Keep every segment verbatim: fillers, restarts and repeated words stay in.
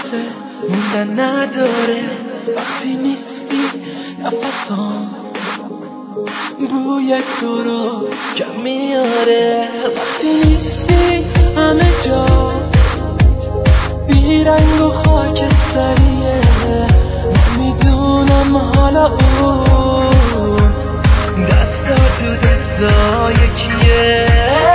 طاقته موندن نداره وقتی نیستی نفسام بوی تو رو کم میاره وقتی نیستی همه جا بیرنگ و خاکستریه نمیدونم حالا اون دستا تو دستای کیه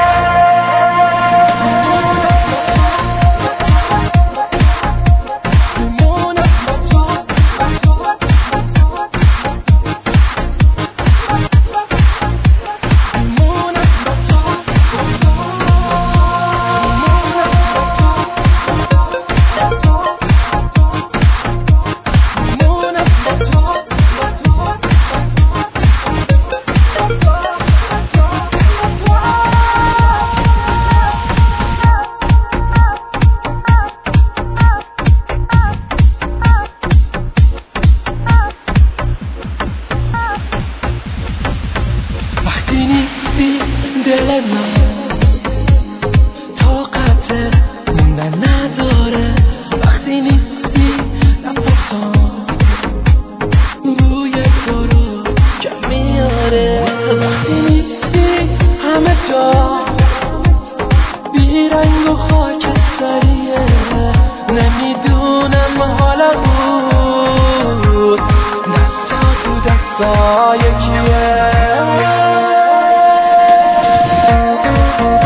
وقتی نیستی دل من طاقته موندن نداره وقتی نیستی نفسام بوی تو رو کم میاره وقتی نیستی همه جا بیرنگ و خاکستریه نمیدونم حالا بود دستا تو دستای کیه.